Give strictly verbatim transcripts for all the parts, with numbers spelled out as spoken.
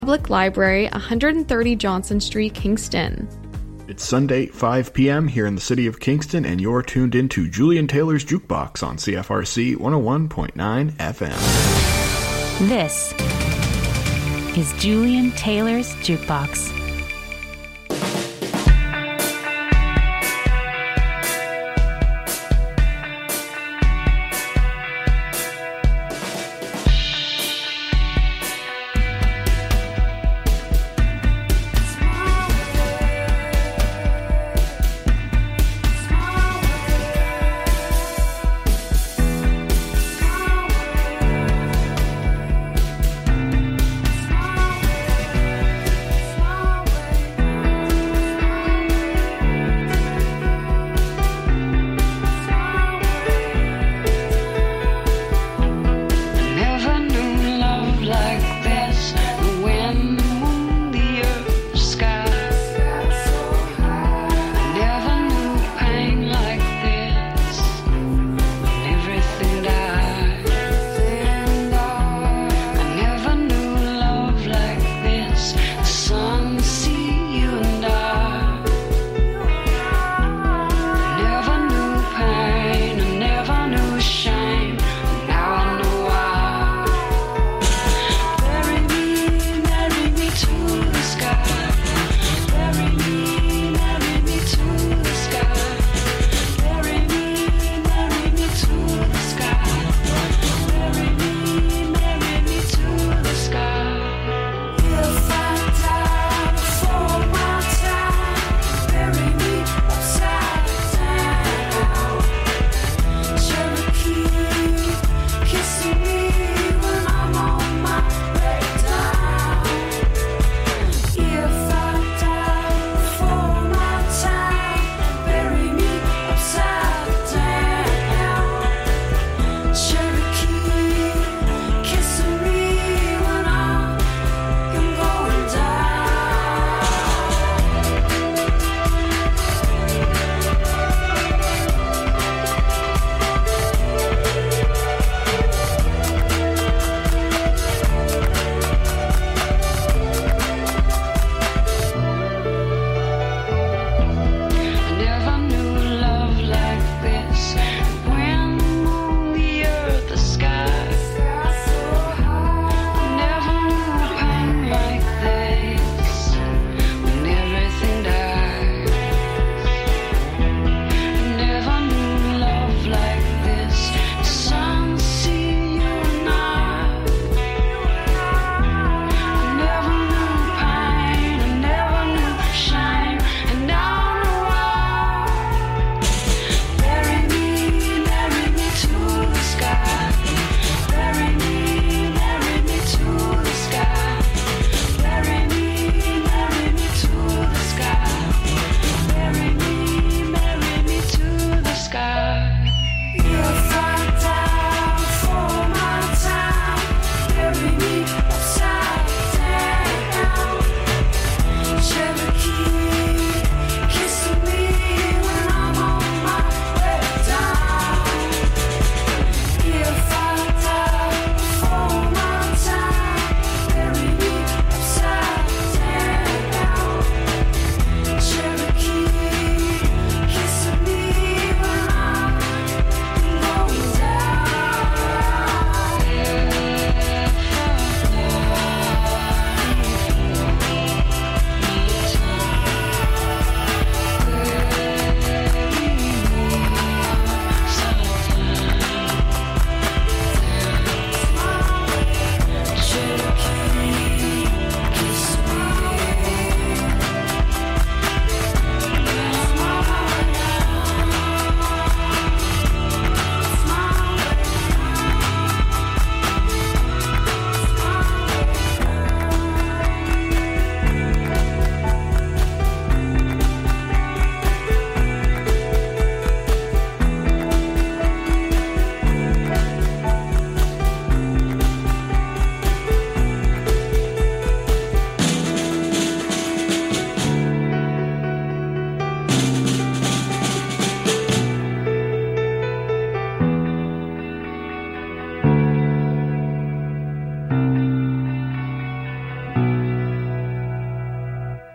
Public Library, one thirty Johnson Street, Kingston. It's Sunday, five p.m. here in the city of Kingston, and you're tuned into Julian Taylor's Jukebox on C F R C one oh one point nine F M. This is Julian Taylor's Jukebox. Small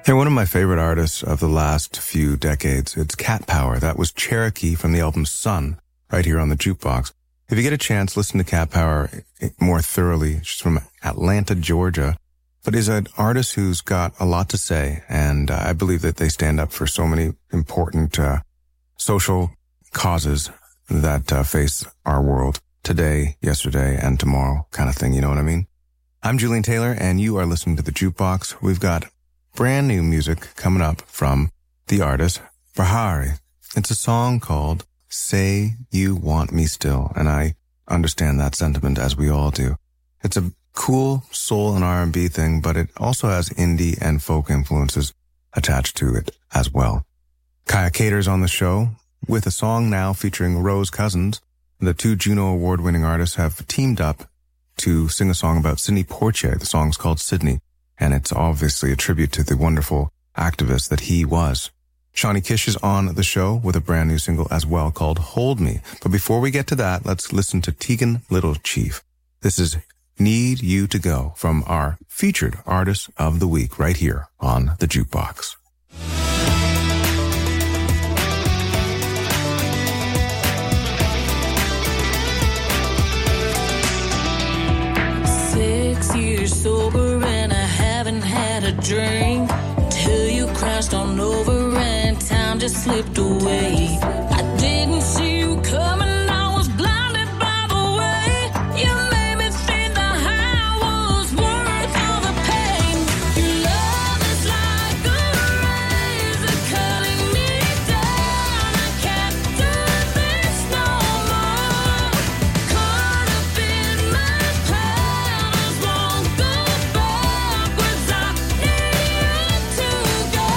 They're one of my favorite artists of the last few decades. It's Cat Power. That was Cherokee from the album Sun, right here on the Jukebox. If you get a chance, listen to Cat Power more thoroughly. She's from Atlanta, Georgia, but is an artist who's got a lot to say, and uh, I believe that they stand up for so many important uh, social causes that uh, face our world today, yesterday, and tomorrow kind of thing, you know what I mean? I'm Julian Taylor, and you are listening to The Jukebox. We've got brand new music coming up from the artist Bahari. It's a song called Say You Want Me Still, and I understand that sentiment as we all do. It's a cool soul and R and B thing, but it also has indie and folk influences attached to it as well. Kaya Cater's on the show with a song now featuring Rose Cousins. The two Juno Award-winning artists have teamed up to sing a song about Sidney Poitier. The song's called Sydney, and it's obviously a tribute to the wonderful activist that he was. Shawnee Kish is on the show with a brand new single as well called Hold Me. But before we get to that, let's listen to Tegan Little Chief. This is Need You to Go from our featured artist of the week right here on the Jukebox. Six years sober and I haven't had a drink till you crashed on over and time just slipped away. I didn't see you coming, I was blinded by the way you made me think the high was worth all the pain. Your love is like a razor cutting me down. I can't do this no more. Caught up in my patterns, won't go backwards. I need you to go.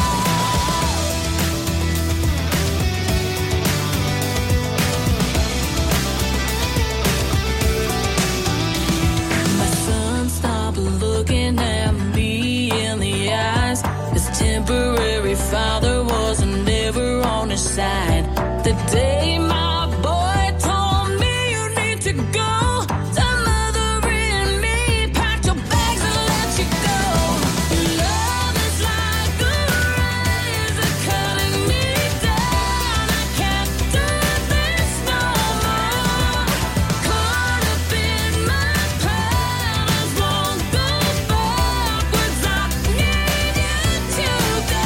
My son stopped looking at me in the eyes. His temporary father wasn't ever on his side. The day my boy told me you need to go, the mother in me packed your bags and let you go. Your love is like a razor cutting me down. I can't do this no more. Caught up in my patterns, won't go backwards. I need you to go.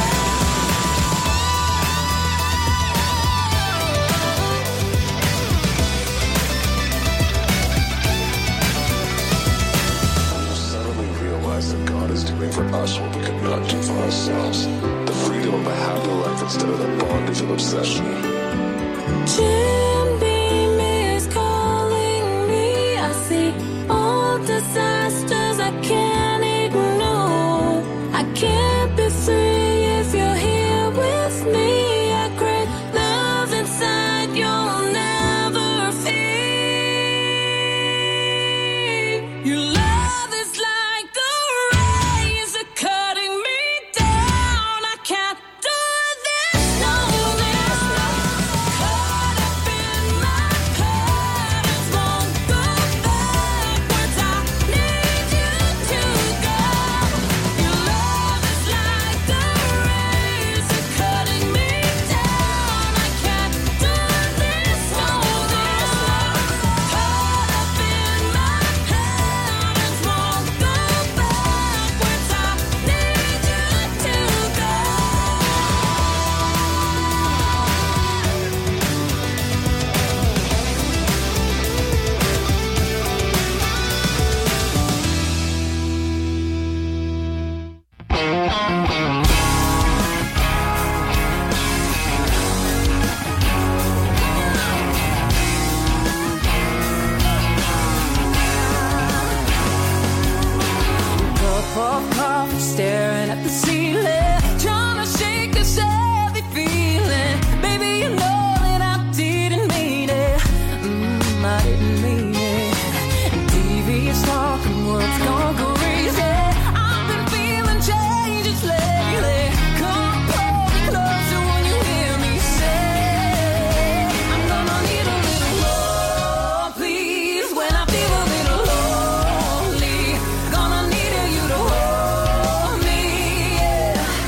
Suddenly realize that God is doing for us what we could not do for ourselves. The freedom of a happy life instead of the bondage of obsession. Jim Beam is calling me. I see all disasters I can't ignore. I can't be free if you're here with me. I crave love inside you'll never feel. Your love is like a razor cutting me down. I can't do this no more. Caught up in my patterns, won't go backwards. I need you to go. Your love is like a razor cutting me down. I can't do this no more. Caught up in my patterns, won't go backwards. I need you to go. Cup of coffee, staring at the ceiling, trying to shake this heavy feeling. Baby, you know that I didn't mean it. Mm, I didn't mean it. Devious talking, words gone crazy. I've been feeling changes lately. Come pull me closer when you hear me say, I'm gonna need a little more, please. When I feel a little lonely, gonna need you to hold me, yeah.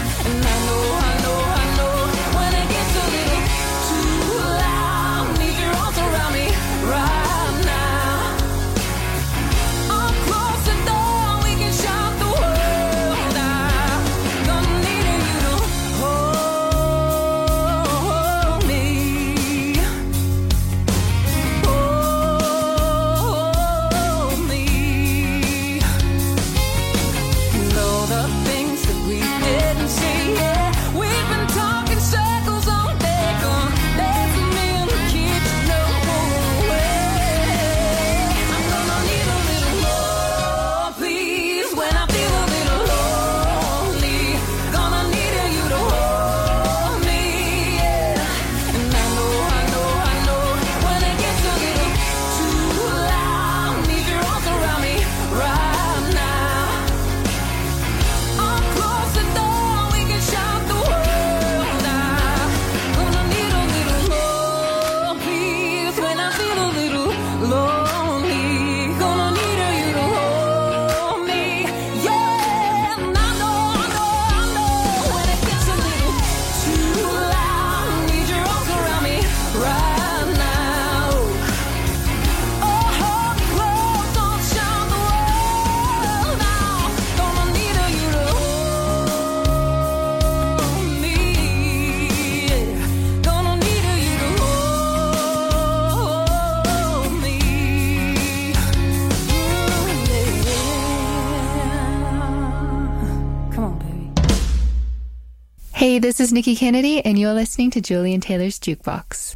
Hey, this is Nikki Kennedy, and you're listening to Julian Taylor's Jukebox.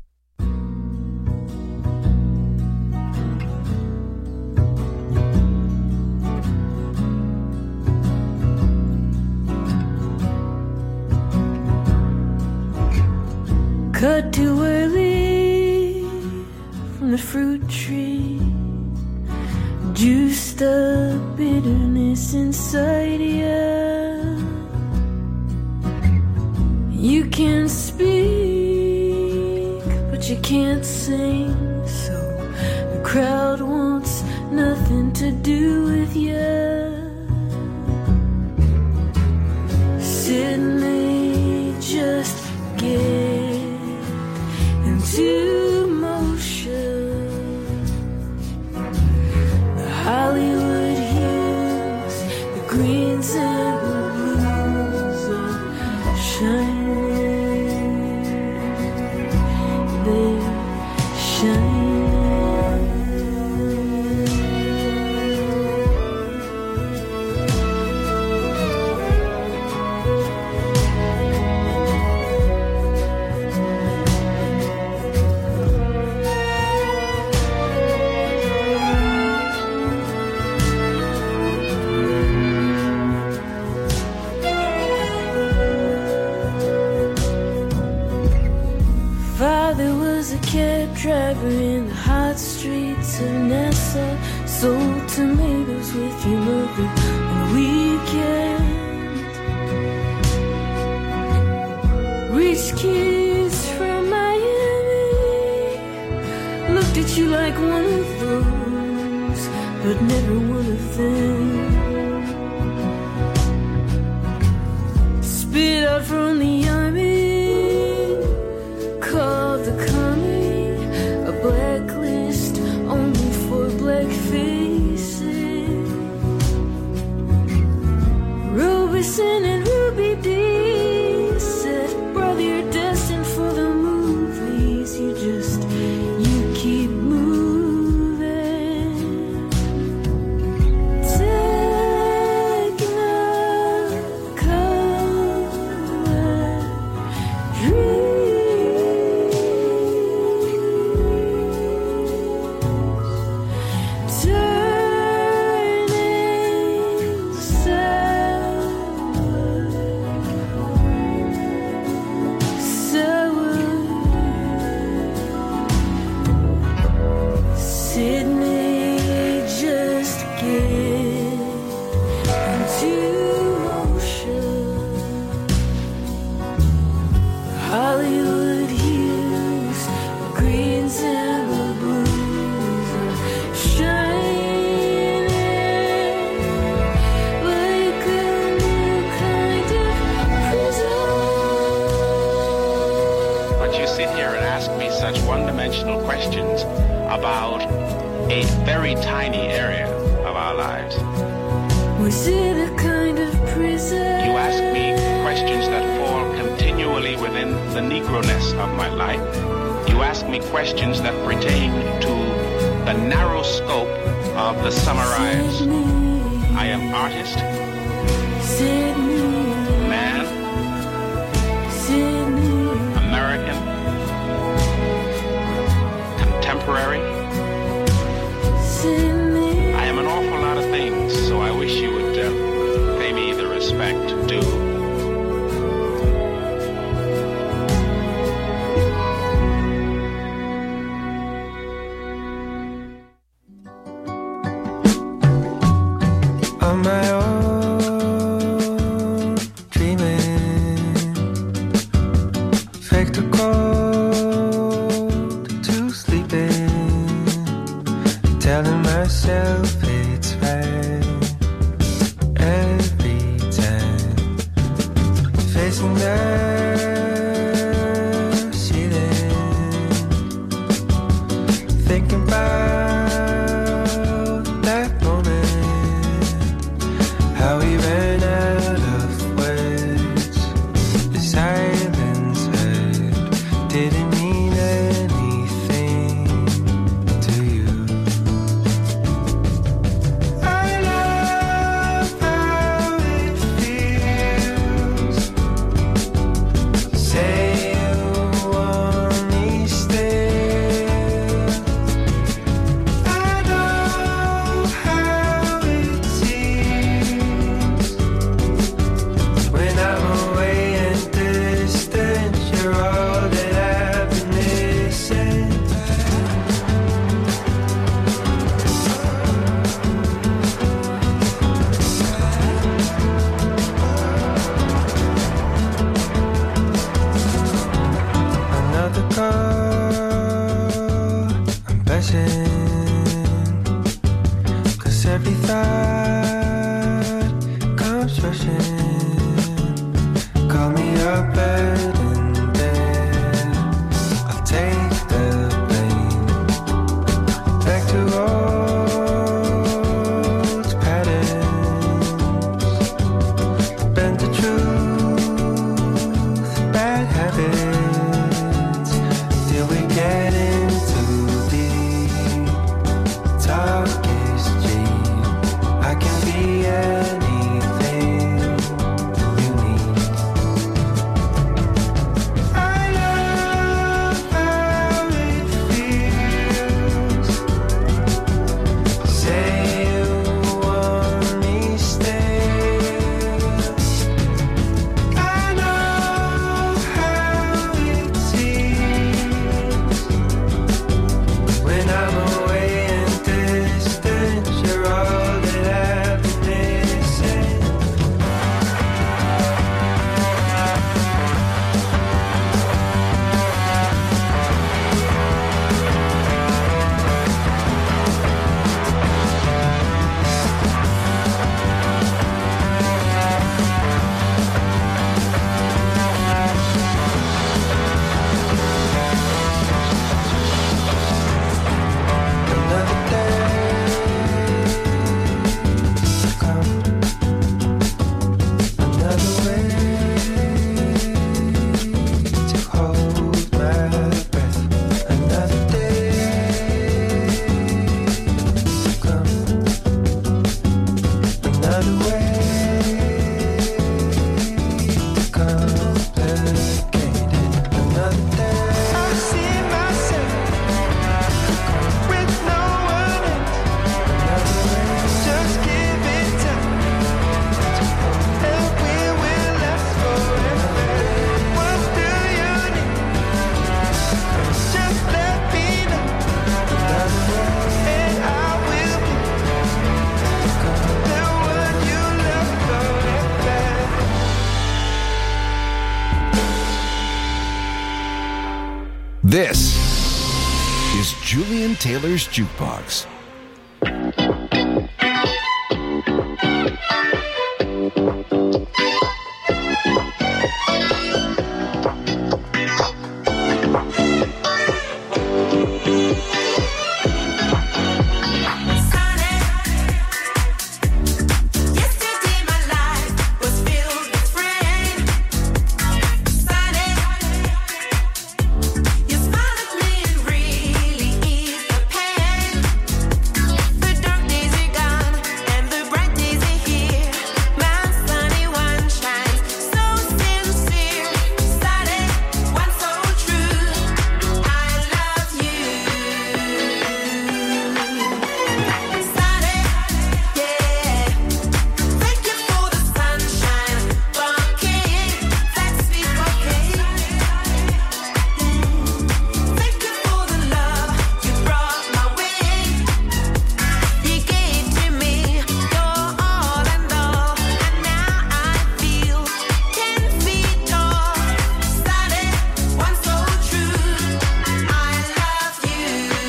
Cut too early from the fruit tree, juice the bitterness inside you. You can speak, but you can't sing, so the crowd wants nothing to do with you. Sydney, just get into motion. The Hollywood hues, the greens and the blues are shining. They shine. Driver in the hot streets of Nassau, sold tomatoes with your mother on the weekend. Rich kids from Miami looked at you like one of those, but never one of them. Spit out from the army, called the commie. Blacklist only for black faces. Robinson and Ruby Dee said, brother, you're destined for the movies. You just, you keep moving. Technicolor dreams. About a very tiny area of our lives. Was it a kind of prison? You ask me questions that fall continually within the Negro-ness of my life. You ask me questions that pertain to the narrow scope of the summarized. I am artist, man, American, contemporary. I am an awful lot of things, so I wish you would uh, pay me the respect due. On my own, dreaming, faked a cold to sleeping, telling myself it's right every time. ocean. Call me up and there. I'll take the plane back to old patterns. Bend the truth, bad habits. Till we get into deep. Talk is cheap. I can be anything you need. I love how it feels. Say you want me still. I know how it seems when I'm away and distant. You're all that I've been missing. Another day to come, another way to hold my breath. Another day to come, another way to complicate it. Another day I see myself with no one else. Another way, just give it time to hold, and we will last forever. What do you need? Just let me know. Another way, and I will be the one you love forever. This is Julian Taylor's Jukebox. Yesterday my life was filled with rain. You smiled at me and really eased the pain. The dark days are gone and the bright days are here. My sunny one shines so sincere. Started one so true. I love you. Started, yeah. Thank you for the sunshine, bouquet, that sweet bouquet. Thank you for the love you brought my way. You gave to me your all and all, and now I feel ten feet tall. Started one so true. I love you.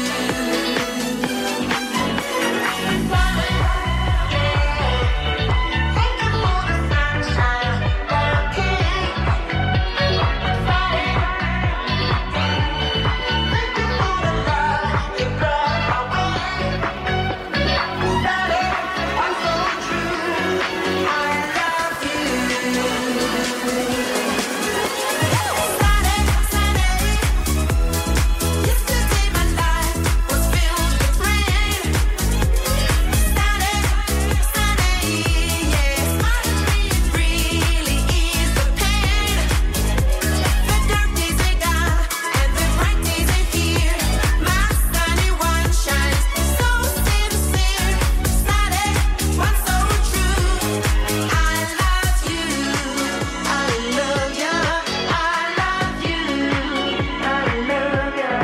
Yesterday my life was filled with rain. Started, started, yeah. Smiled at me and really eased the pain. The dark days are gone and the bright days are here. My sunny one shines so sincere. Started one so true. I love you. I love you. I love you. I love you.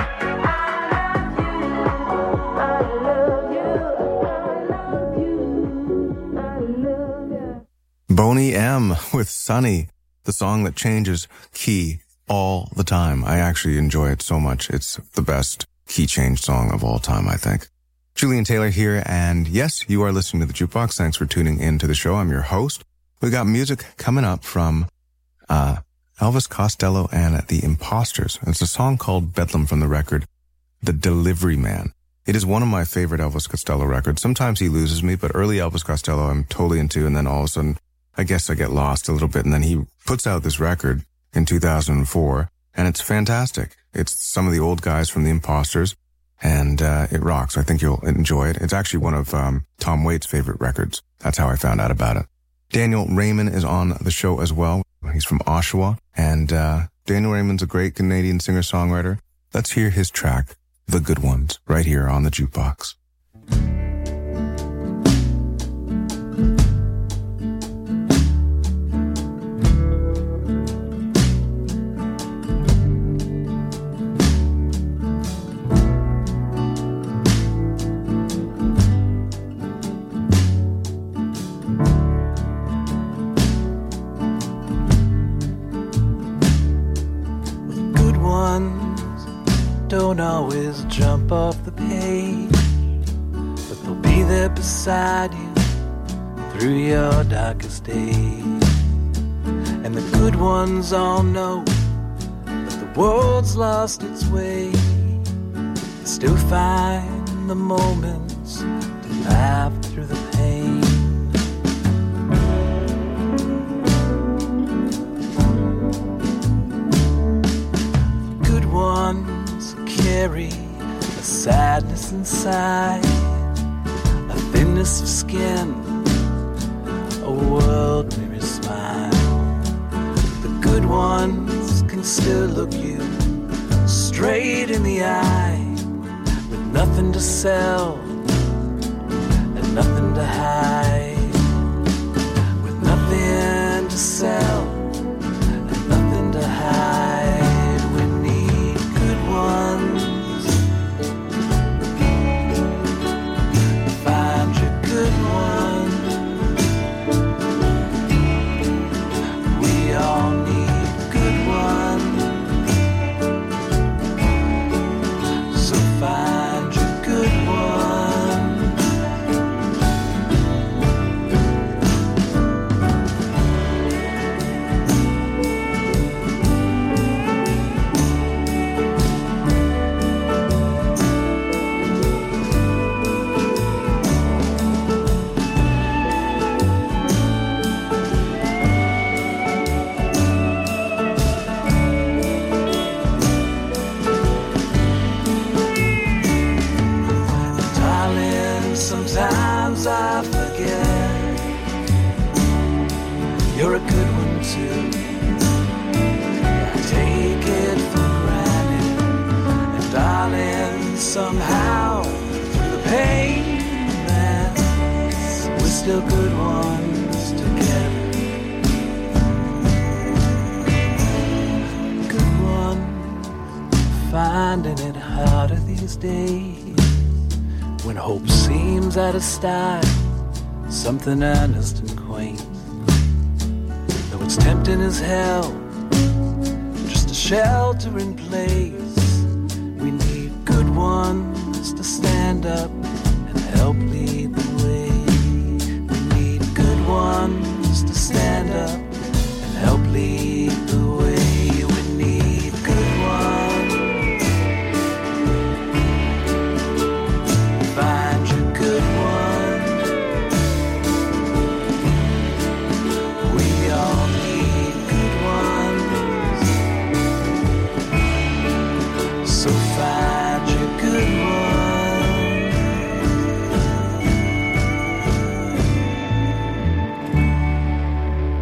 Boney M with Sunny, the song that changes key all the time. I actually enjoy it so much. It's the best key change song of all time, I think. Julian Taylor here, and yes, you are listening to The Jukebox. Thanks for tuning in to the show. I'm your host. We got music coming up from uh, Elvis Costello and the Imposters. It's a song called Bedlam from the record The Delivery Man. It is one of my favorite Elvis Costello records. Sometimes he loses me, but early Elvis Costello I'm totally into, and then all of a sudden, I guess I get lost a little bit, and then he puts out this record in two thousand four, and it's fantastic. It's some of the old guys from the Imposters, and uh, it rocks. I think you'll enjoy it. It's actually one of um, Tom Waits' favorite records. That's how I found out about it. Daniel Raymond is on the show as well. He's from Oshawa, and uh, Daniel Raymond's a great Canadian singer-songwriter. Let's hear his track, The Good Ones, right here on the Jukebox. Don't always jump off the page, but they'll be there beside you through your darkest days. And the good ones all know that the world's lost its way, but still find the moments to laugh through the pain. Good ones carry a sadness inside, a thinness of skin, a world weary smile. The good ones can still look you straight in the eye, with nothing to sell and nothing to hide, with nothing to sell and nothing to hide. Sometimes I forget you're a good one too. I take it for granted, and darling, somehow through the pain and mess, we're still good ones together. Good ones, finding it harder these days. When hope seems out of style, something earnest and quaint. Though it's tempting as hell, just a shelter in place. We need good ones to stand up and help lead the way. We need good ones to stand up and help lead the way. We need good ones. Find your good one. We all need good ones. So find your good one.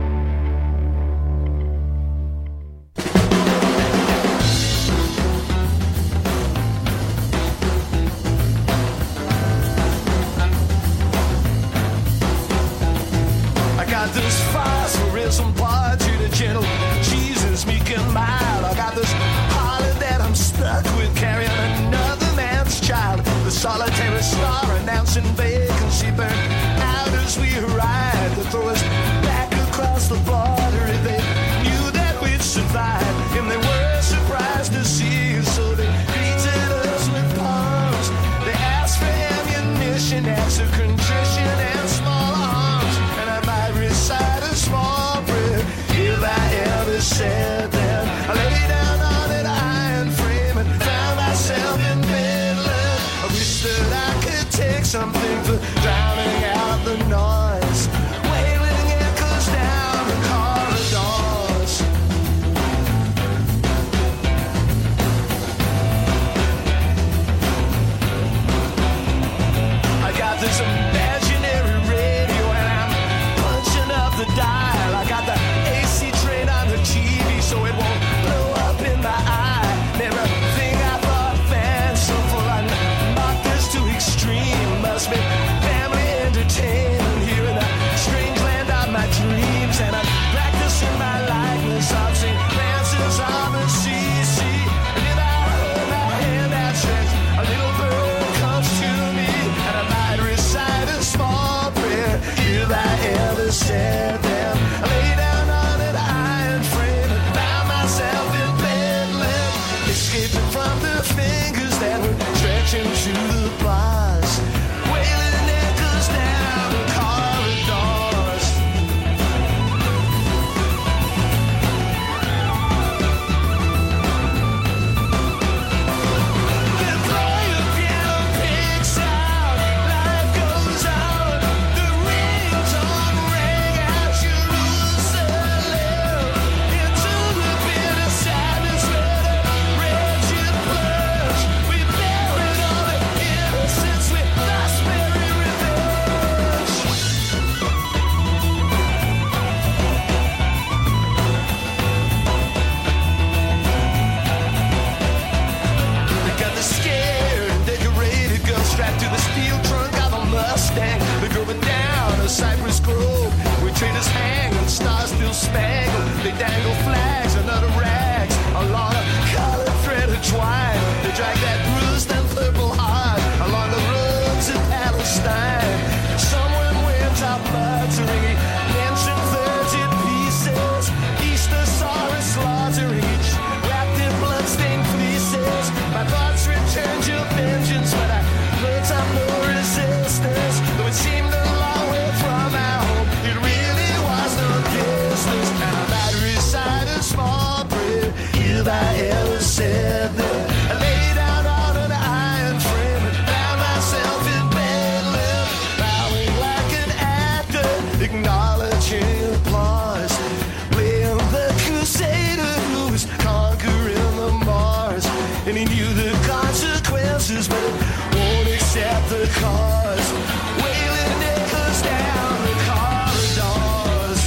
spangled. They dangle flags and other rags along a colored thread of twine. They drag that bruised and purple heart along the roads of Palestine. Someone went out muttering, mentioned virgin pieces. Easter saw a slaughtering each, wrapped in bloodstained fleeces. My thoughts returned your vengeance, but I built up no resistance. Though it seemed a long way from our home, it really was no distance. And I might recite a small prayer if I ever said that. I lay down on an iron frame and found myself in Bedlam, bowing like an actor, acknowledging applause, playing the crusader who was conquering the Mars. And he knew the consequences, but won't accept the cause. Wailing echoes down the corridors.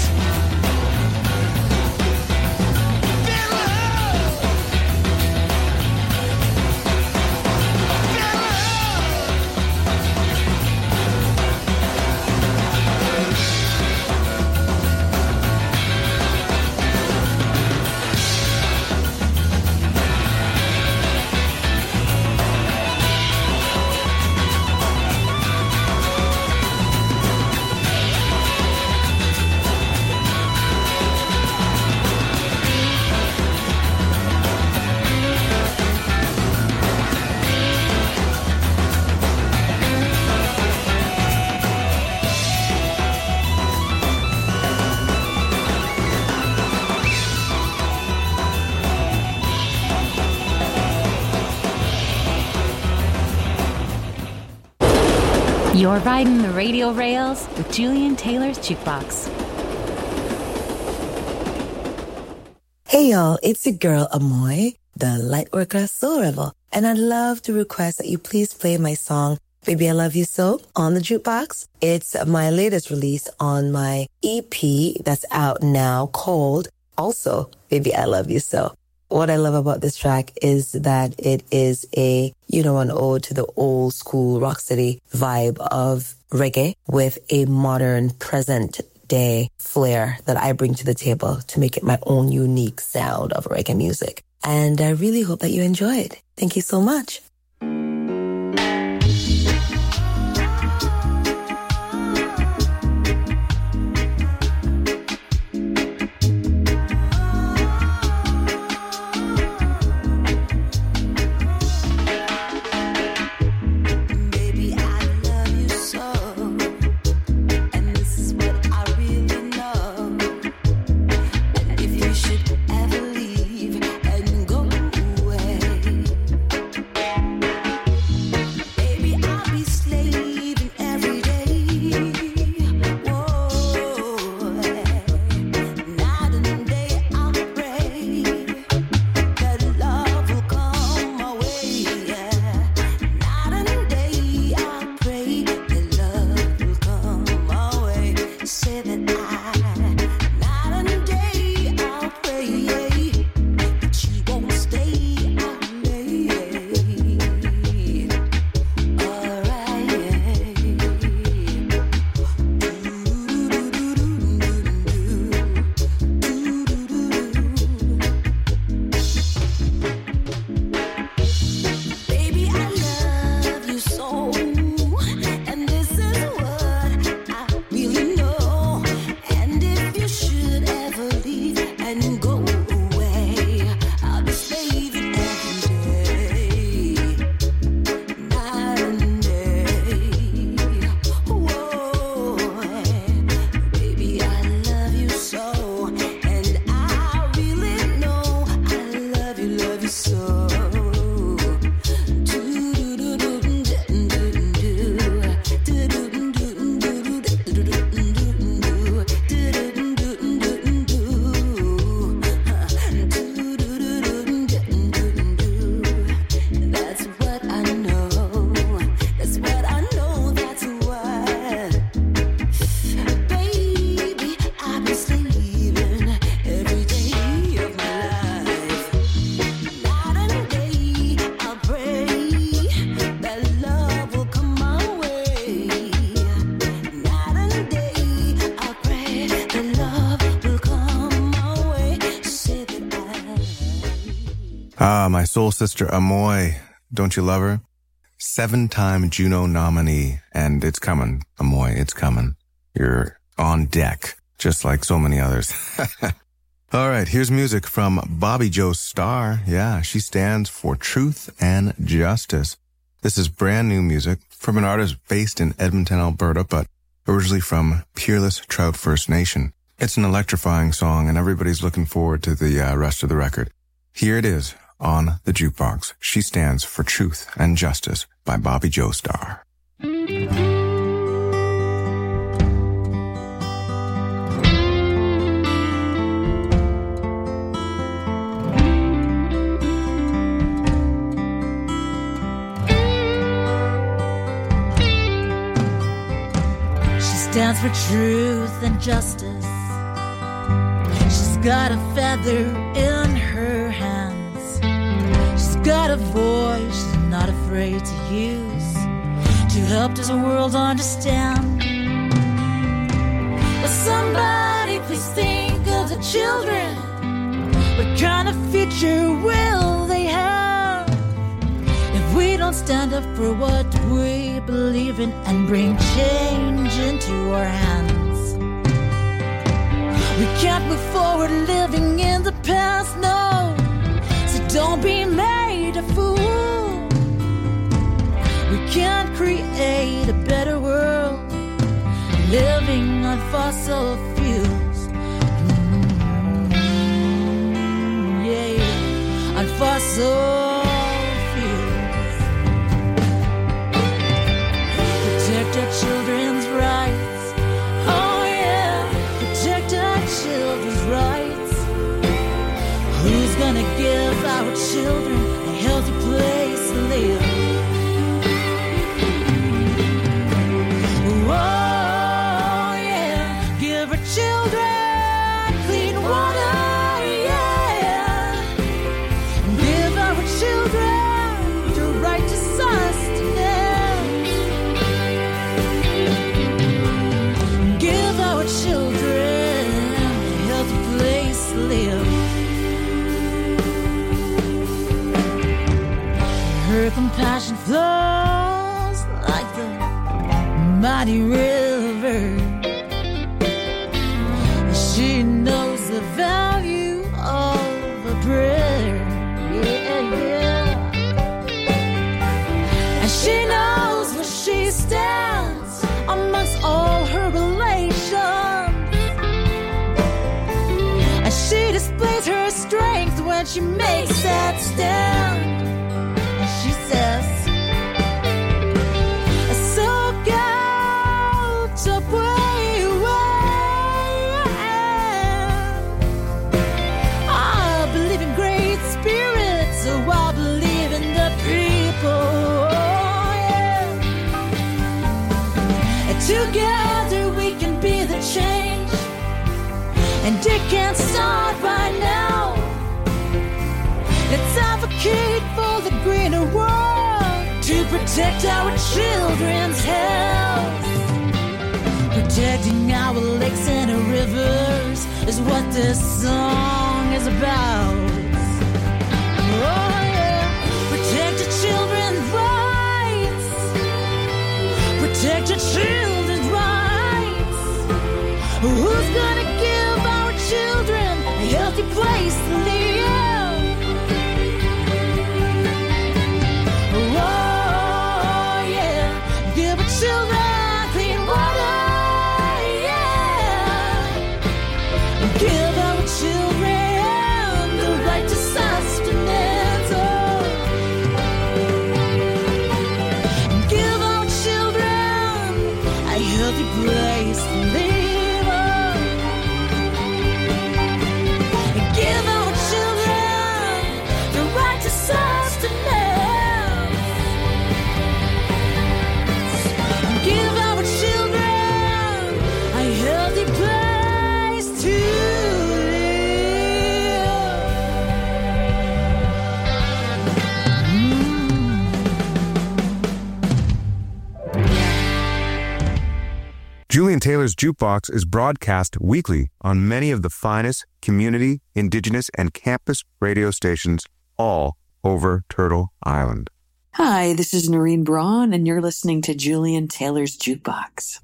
You're riding the radio rails with Julian Taylor's Jukebox. Hey y'all, it's your girl Amoy, the Lightworker Soul Rebel, and I'd love to request that you please play my song, Baby I Love You So, on the Jukebox. It's my latest release on my E P that's out now called also Baby I Love You So. What I love about this track is that it is a, you know, an ode to the old school rocksteady vibe of reggae with a modern present day flair that I bring to the table to make it my own unique sound of reggae music. And I really hope that you enjoy it. Thank you so much. Ah, my soul sister Amoy. Don't you love her? Seven-time Juno nominee. And it's coming, Amoy. It's coming. You're on deck, just like so many others. All right, here's music from Bobby Jo Starr. Yeah, she stands for truth and justice. This is brand new music from an artist based in Edmonton, Alberta, but originally from Peerless Trout First Nation. It's an electrifying song, and everybody's looking forward to the uh, rest of the record. Here it is on the jukebox. She Stands for Truth and Justice by Bobby Jo Starr. Stands for truth and justice. She's got a feather in her hands. She's got a voice she's not afraid to use to help this world understand. Will somebody please think of the children? What kind of future will they have if we don't stand up for what we believe in and bring change into our hands? We can't move forward living in the past, no. So don't be made a fool. We can't create a better world living on fossil fuels. Mm, yeah, on fossil our children's rights. Oh yeah, protect our children's rights. Who's gonna give our children a healthy place to live? Oh yeah, give our children clean water. Yeah, give our children the right to sustenance. Children, a healthy place to live. Her compassion flows like the mighty river. She knows the value of a prayer. Yeah, yeah. And she knows where she stands amongst all her relations. And she displays her strength when she makes that stand. And she says, so go to pray away. I believe in great spirits, so I believe in the people. Together we can be the change, and it can't start right now. Let's advocate for the greener world to protect our children's health. Protecting our lakes and our rivers is what this song is about. Oh yeah, protect the children's rights. Protect your children's rights. Who's gonna give our children a healthy place to live? Oh yeah, give our children clean water. Yeah, give our children the right to sustenance. Oh, give our children a healthy place to live. Give our children the right to sustenance. Give our children a healthy place to Julian Taylor's Jukebox is broadcast weekly on many of the finest community, indigenous, and campus radio stations all over Turtle Island. Hi, this is Noreen Braun, and you're listening to Julian Taylor's Jukebox.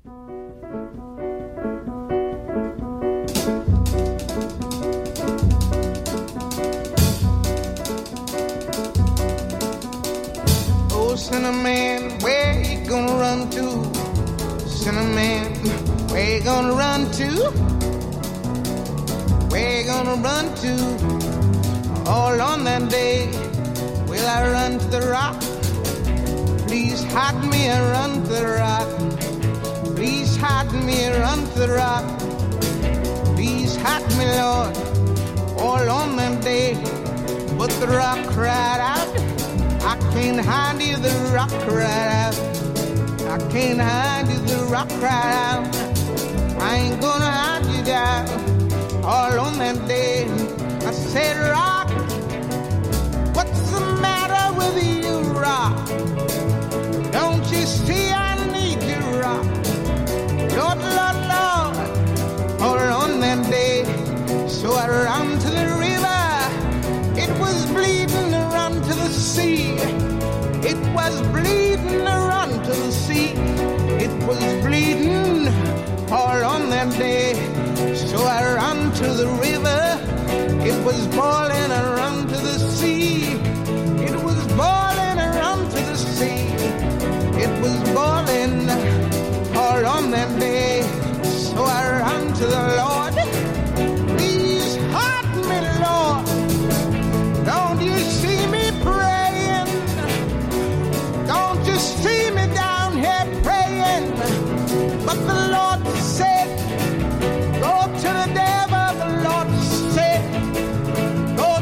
Oh, Cinnamon, where you gonna run to? Cinnamon, where you gonna run to? Where you gonna run to? All on that day, will I run to the rock? Please hide me and run to the rock. Please hide me and run to the rock. Please hide me, Lord, all on that day. But the rock cried out, I can't hide you, the rock cried out. I can't hide you, the rock cried out. I ain't gonna hide you down. All on that day, I said, rock, what's the matter with you, rock? Don't you see I need you, rock? Lord, Lord, Lord, all on that day. So I ran to the river, it was bleeding to run to the sea. It was bleeding to run to the sea. It was bleeding all on that day. So I ran to the river, it was boiling, I ran to the sea. It was boiling, I ran to the sea. It was boiling all on that day. So I ran to the Lord. Please hide me, Lord. Don't you see me praying? Don't you see me down here praying? But the Lord said, go to the devil. The Lord said, go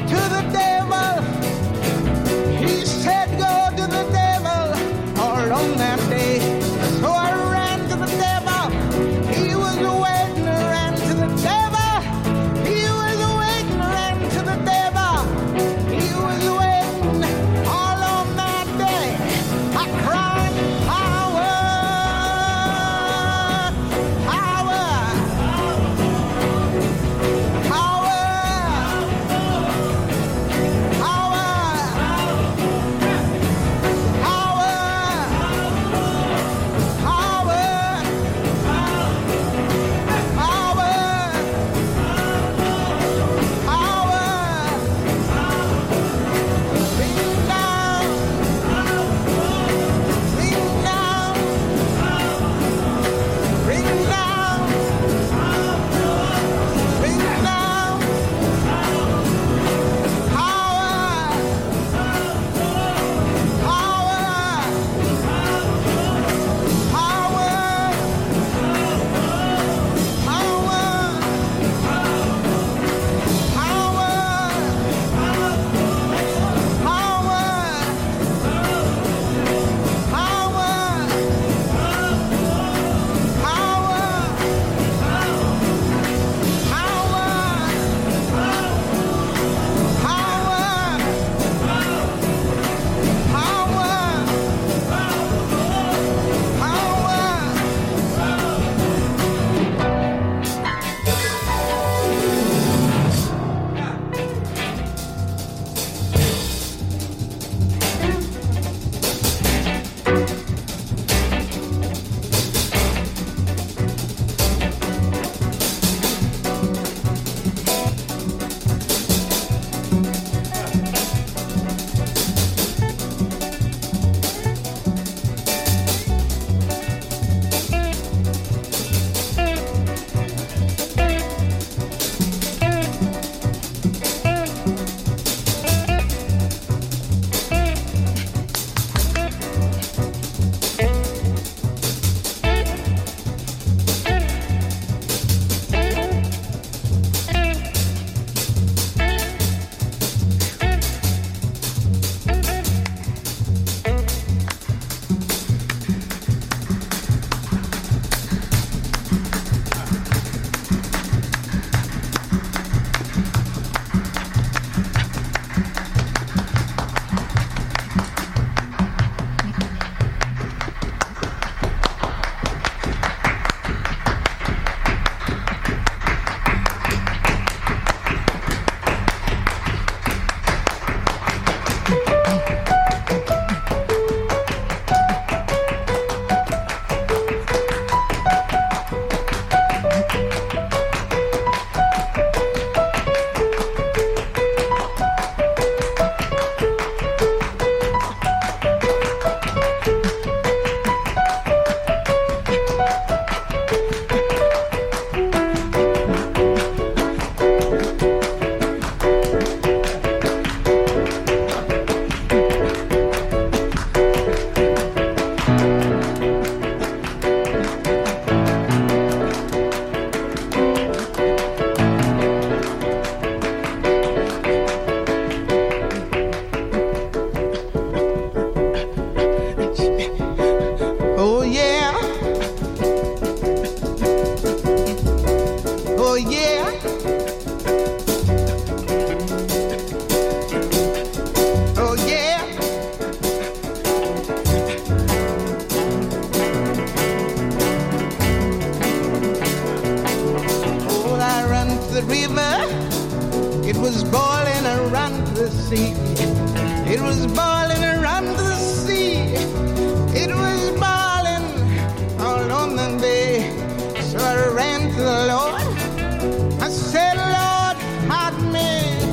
It was boiling around the sea. It was boiling around the sea. It was boiling all on the bay. So I ran to the Lord. I said, Lord, hide me.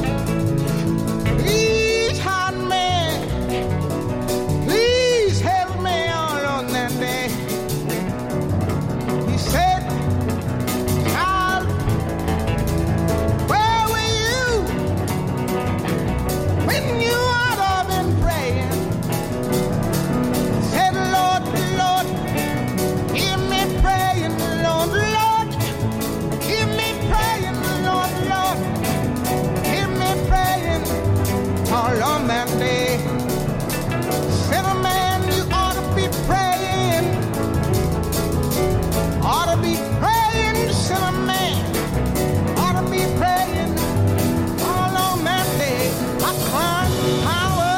Please hide me. Please help me all on that day. He said, child, where were you when you ought to have been praying? Said, Lord, Lord, hear me praying, Lord, Lord, hear me praying, Lord, Lord, hear me praying all on that day. Said, a man, you ought to be praying, ought to be praying, said a man, ought to be praying all on that day. I cried, power,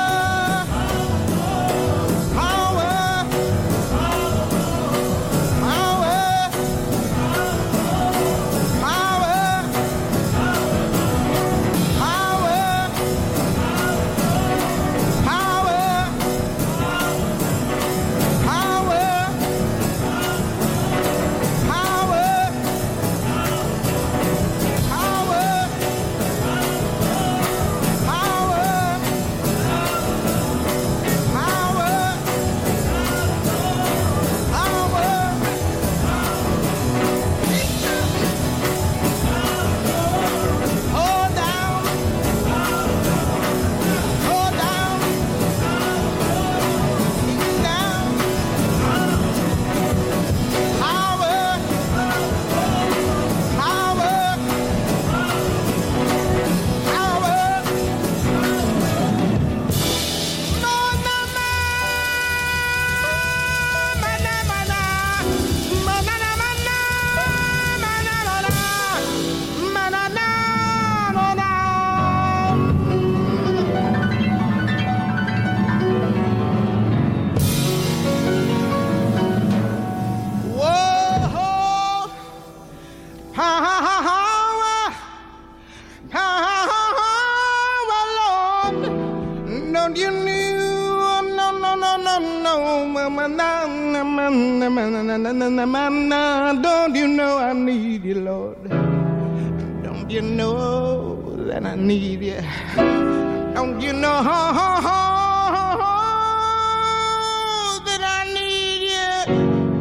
power, power, power, Don't you know I need you, Lord? Don't you know that I need you? Don't you know that I need you?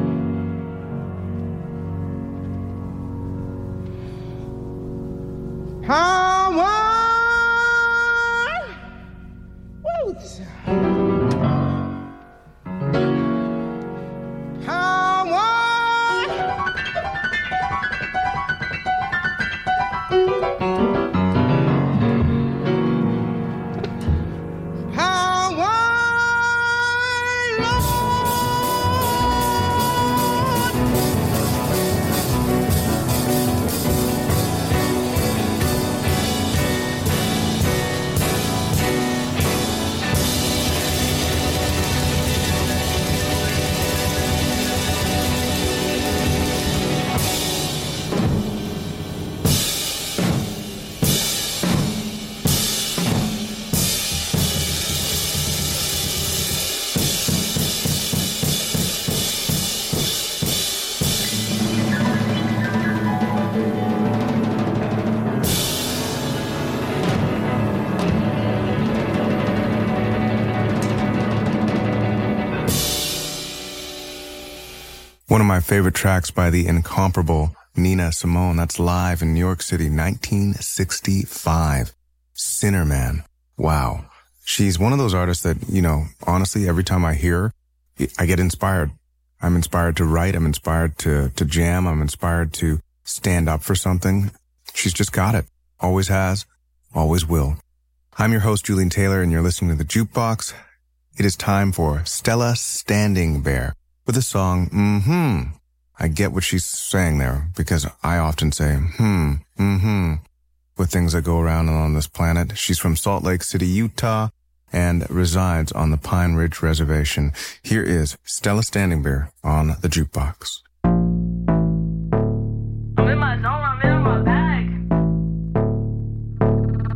Power. Woo. One of my favorite tracks by the incomparable Nina Simone. That's live in New York City, nineteen sixty-five. Sinner Man. Wow. She's one of those artists that, you know, honestly, every time I hear her, I get inspired. I'm inspired to write. I'm inspired to, to jam. I'm inspired to stand up for something. She's just got it. Always has. Always will. I'm your host, Julian Taylor, and you're listening to The Jukebox. It is time for Stella Standing Bear with the song, mm-hmm. I get what she's saying there, because I often say, hmm, mm-hmm, with things that go around on this planet. She's from Salt Lake City, Utah, and resides on the Pine Ridge Reservation. Here is Stella Standing Bear on The Jukebox. I'm in my zone, I'm in my bag.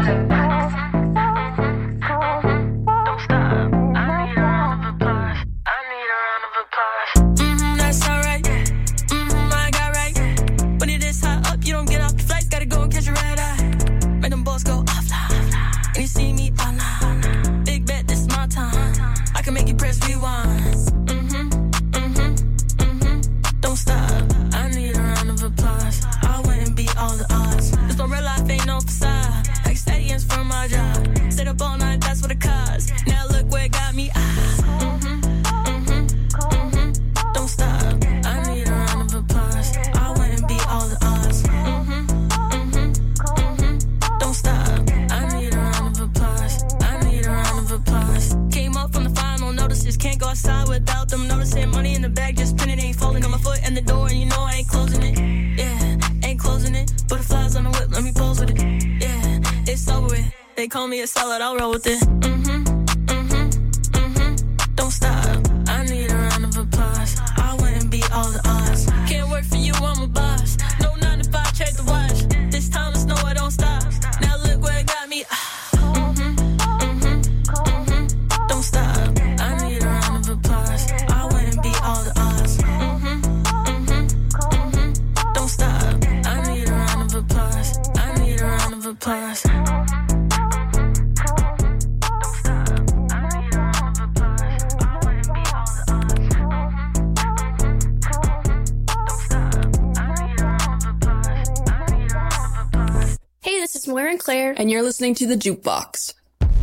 Mhm, that's alright. Mhm, I got right. When it is hot up, you don't get off the flight. Gotta go and catch a red eye. Make them balls go offline. And you see me online. Big bet, this is my time. I can make you press rewind. Mhm, mhm, mhm. Don't stop. I need a round of applause. I wouldn't beat all the odds. This my real life ain't no facade. Like stadiums from my job. Stayed up all night, that's what it costs. Now look where it got me. Ah. Mhm, mhm, mhm. Don't stop. I need a round of applause. I wouldn't beat all the odds. Mhm, mhm, mhm. Don't stop. I need a round of applause. I need a round of applause. Came up from the final notices. Can't go outside without them noticing. Money in the bag, just printing, ain't folding. Got my foot in the door, and you know I ain't closing it. Yeah, ain't closing it. Butterflies on the whip, let me pose with it. Yeah, it's over with. They call me a salad, I'll roll with it. Mhm, mhm, mhm. Don't stop. I need a round of applause. I wouldn't beat all the odds. Can't work for you, I'm a boss. No nine to five, check the watch. This time it's no, I don't stop. Now look where it got me. Ah. Mhm, mhm, mhm. Don't stop. I need a round of applause. I wouldn't beat all the odds. Mhm, mhm, mhm. Don't stop. I need a round of applause. I need a round of applause. Hey, this is Moira and Claire, and you're listening to The Jukebox.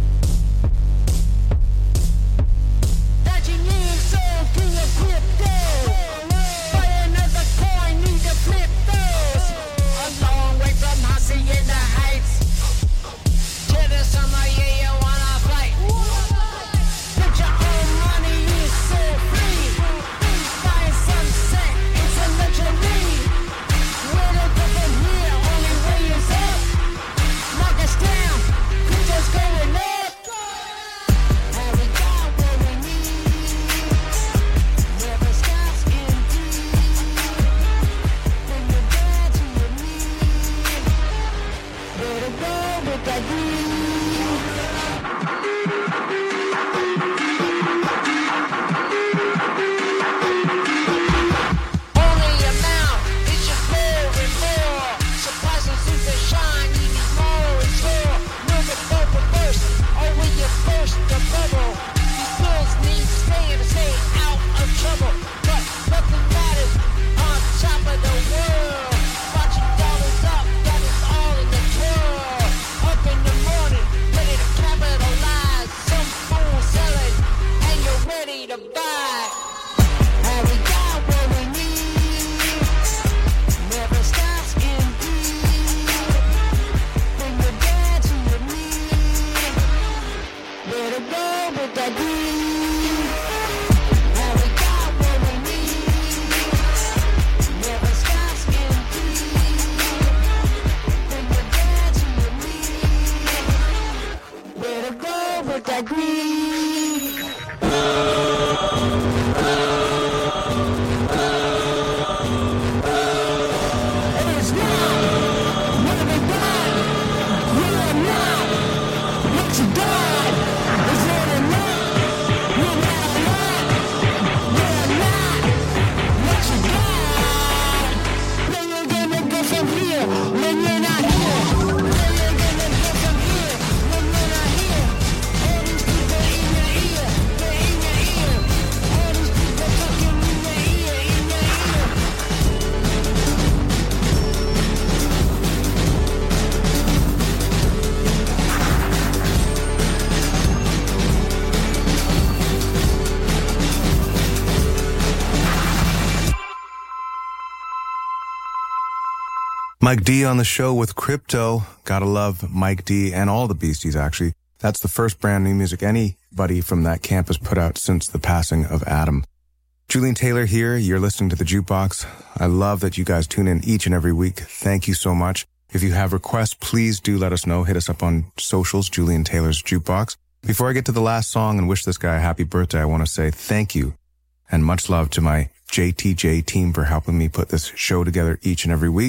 Mike D on the show with Crypto. Gotta love Mike D and all the Beasties, actually. That's the first brand new music anybody from that camp has put out since the passing of Adam. Julian Taylor here. You're listening to The Jukebox. I love that you guys tune in each and every week. Thank you so much. If you have requests, please do let us know. Hit us up on socials, Julian Taylor's Jukebox. Before I get to the last song and wish this guy a happy birthday, I want to say thank you and much love to my J T J team for helping me put this show together each and every week.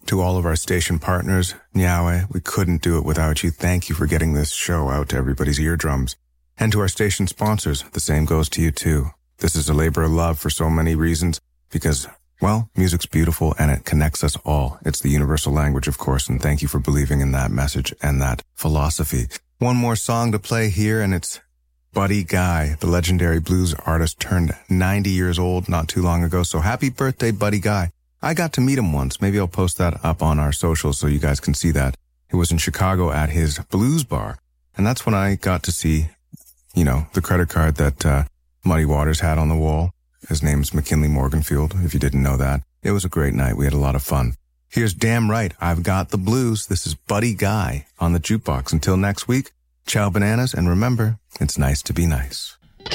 To all of our station partners, Nyawe, we couldn't do it without you. Thank you for getting this show out to everybody's eardrums. And to our station sponsors, the same goes to you too. This is a labor of love for so many reasons because, well, music's beautiful and it connects us all. It's the universal language, of course, and thank you for believing in that message and that philosophy. One more song to play here, and it's Buddy Guy, the legendary blues artist, turned ninety years old not too long ago. So happy birthday, Buddy Guy. I got to meet him once. Maybe I'll post that up on our socials so you guys can see that. It was in Chicago at his blues bar. And that's when I got to see, you know, the credit card that uh, Muddy Waters had on the wall. His name's McKinley Morganfield, if you didn't know that. It was a great night. We had a lot of fun. Here's Damn Right, I've Got the Blues. This is Buddy Guy on the Jukebox. Until next week, ciao bananas, and remember, it's nice to be nice.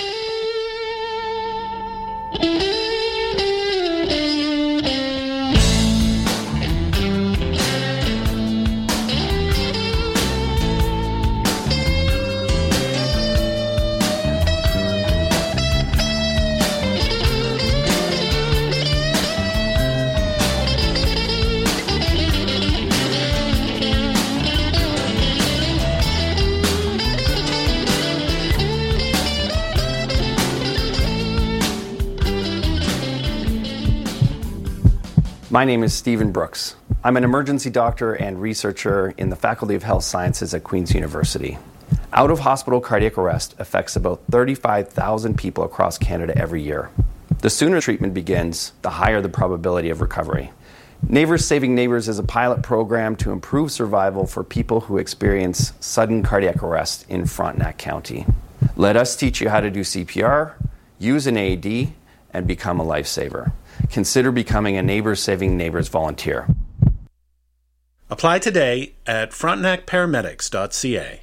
My name is Stephen Brooks. I'm an emergency doctor and researcher in the Faculty of Health Sciences at Queen's University. Out-of-hospital cardiac arrest affects about thirty-five thousand people across Canada every year. The sooner treatment begins, the higher the probability of recovery. Neighbors Saving Neighbors is a pilot program to improve survival for people who experience sudden cardiac arrest in Frontenac County. Let us teach you how to do C P R, use an A E D, and become a lifesaver. Consider becoming a Neighbors Saving Neighbors volunteer. Apply today at frontenac paramedics dot c a.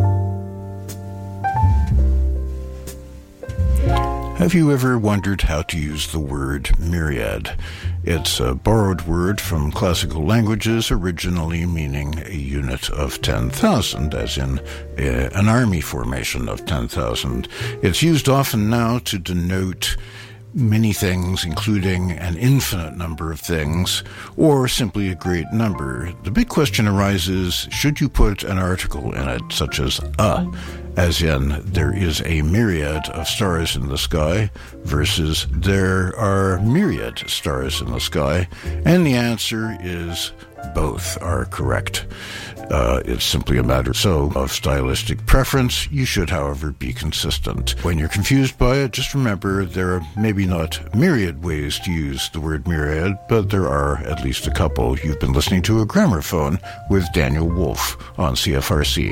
Have you ever wondered how to use the word myriad? It's a borrowed word from classical languages, originally meaning a unit of ten thousand, as in a, an army formation of ten thousand. It's used often now to denote many things, including an infinite number of things, or simply a great number. The big question arises, should you put an article in it, such as a, as in there is a myriad of stars in the sky, versus there are myriad stars in the sky? And the answer is both are correct. Uh, it's simply a matter so of stylistic preference. You should, however, be consistent. When you're confused by it, just remember there are maybe not myriad ways to use the word myriad, but there are at least a couple. You've been listening to A Gramophone with Daniel Wolf on C F R C.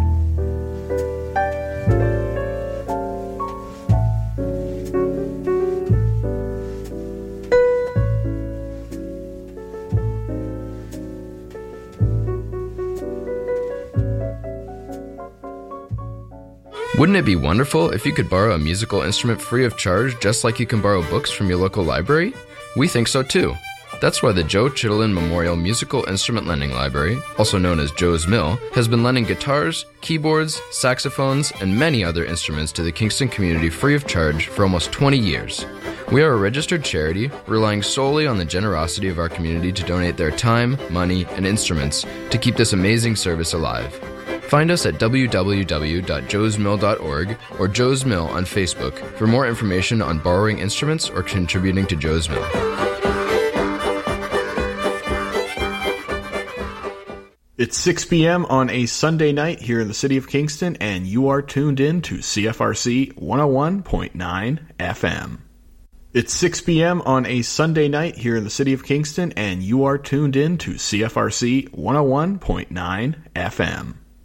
Wouldn't it be wonderful if you could borrow a musical instrument free of charge, just like you can borrow books from your local library? We think so too. That's why the Joe Chittenden Memorial Musical Instrument Lending Library, also known as Joe's Mill, has been lending guitars, keyboards, saxophones, and many other instruments to the Kingston community free of charge for almost twenty years. We are a registered charity, relying solely on the generosity of our community to donate their time, money, and instruments to keep this amazing service alive. Find us at w w w dot joes mill dot org or Joe's Mill on Facebook for more information on borrowing instruments or contributing to Joe's Mill. It's six p.m. on a Sunday night here in the city of Kingston, and you are tuned in to C F R C one oh one point nine F M. It's six p.m. on a Sunday night here in the city of Kingston, and you are tuned in to C F R C one oh one point nine F M.